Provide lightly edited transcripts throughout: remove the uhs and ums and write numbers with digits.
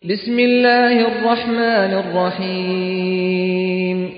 بسم الله الرحمن الرحيم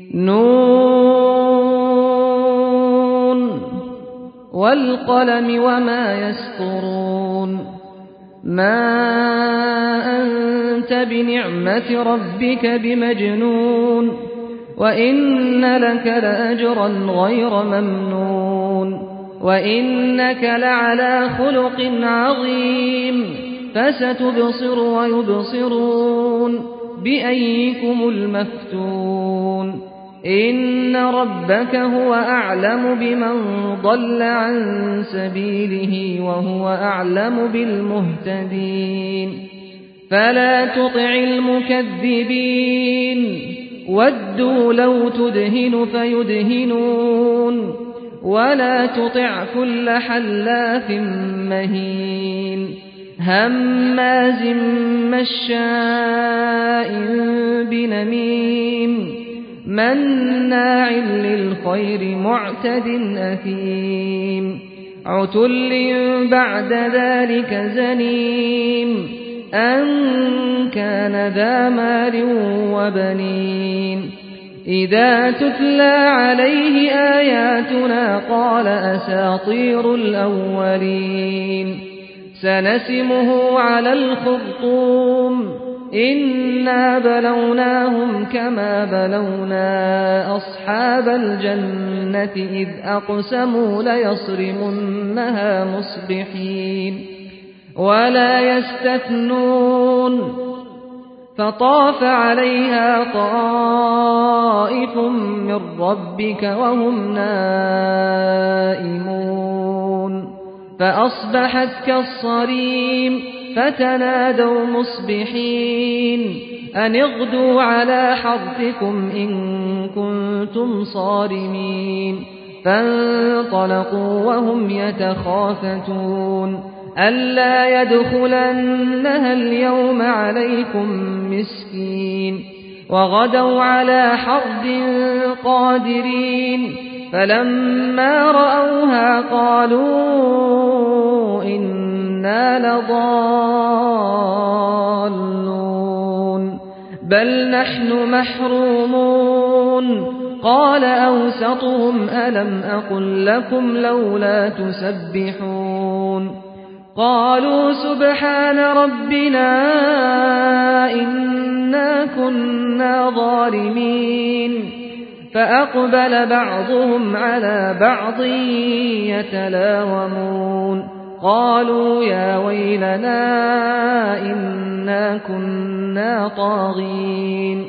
نون والقلم وما يسطرون ما أنت بنعمة ربك بمجنون وإن لك لأجرا غير ممنون وإنك لعلى خلق عظيم فستبصر ويبصرون بأيكم المفتون إن ربك هو أعلم بمن ضل عن سبيله وهو أعلم بالمهتدين فلا تطع المكذبين ودوا لو تدهن فيدهنون ولا تطع كل حلاف مهين هماز مشاء بنميم مناع للخير معتد أثيم عتل بعد ذلك زنيم أن كان ذا مال وبنين إذا تتلى عليه آياتنا قال أساطير الأولين سنسمه على الخرطوم إنا بلوناهم كما بلونا أصحاب الجنة إذ أقسموا ليصرمنها مصبحين ولا يستثنون فطاف عليها طائف من ربك وهم نائمون فأصبحت كالصريم فتنادوا مصبحين أن اغدوا على حرثكم إن كنتم صارمين فانطلقوا وهم يتخافتون ألا يدخلنها اليوم عليكم مسكين وغدوا على حرد قادرين فلما رأوها قالوا إنا لضالون بل نحن محرومون قال أوسطهم ألم أقل لكم لولا تسبحون قالوا سبحان ربنا إنا كنا ظالمين فأقبل بعضهم على بعض يتلاومون قالوا يا ويلنا إنا كنا طاغين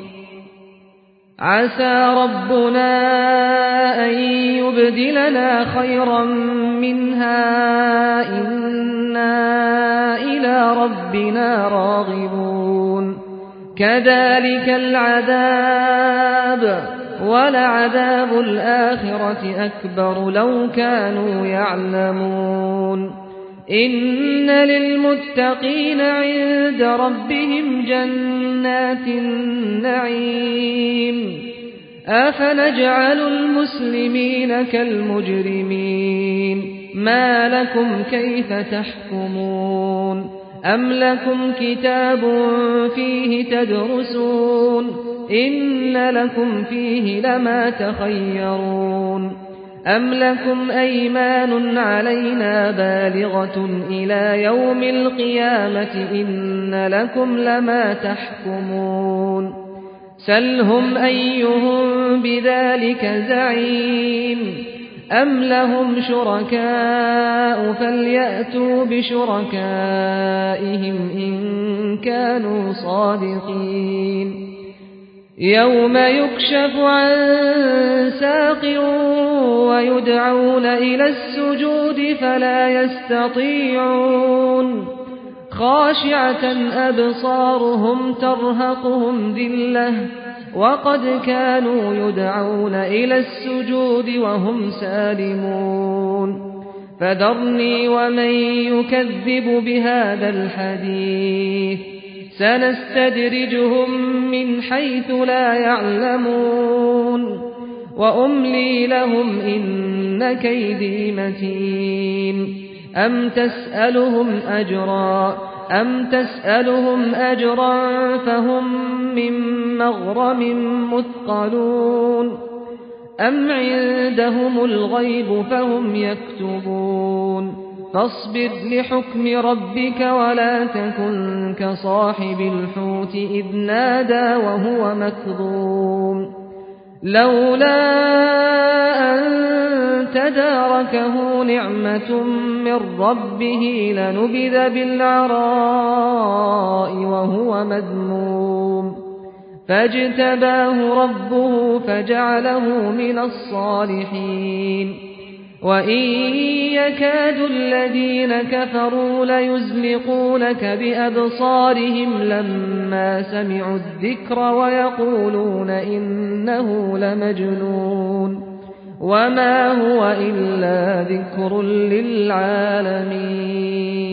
عسى ربنا أن يبدلنا خيرا منها إنا إلى ربنا راغبون كذلك العذاب ولعذاب الآخرة أكبر لو كانوا يعلمون إن للمتقين عند ربهم جنات النعيم أفنجعل المسلمين كالمجرمين ما لكم كيف تحكمون أم لكم كتاب فيه تدرسون إن لكم فيه لما تخيرون أم لكم أيمان علينا بالغة إلى يوم القيامة إن لكم لما تحكمون سلهم أيهم بذلك زعيم أم لهم شركاء فليأتوا بشركائهم إن كانوا صادقين يوم يكشف عن ساق ويدعون إلى السجود فلا يستطيعون خاشعة أبصارهم ترهقهم ذلة وقد كانوا يدعون إلى السجود وهم سالمون فذرني ومن يكذب بهذا الحديث سنستدرجهم من حيث لا يعلمون وأملي لهم إن كيدي متين أم تسألهم أجرا أم تسألهم أجرا فهم من مغرم مثقلون أم عندهم الغيب فهم يكتبون فاصبر لحكم ربك ولا تكن كصاحب الحوت إذ نادى وهو مكظوم لولا أن تداركه نعمة من ربه لنبذ بالعراء وهو مذموم فاجتباه ربه فجعله من الصالحين وإن يكاد الذين كفروا ليزلقونك بأبصارهم لما سمعوا الذكر ويقولون إنه لمجنون وما هو إلا ذكر للعالمين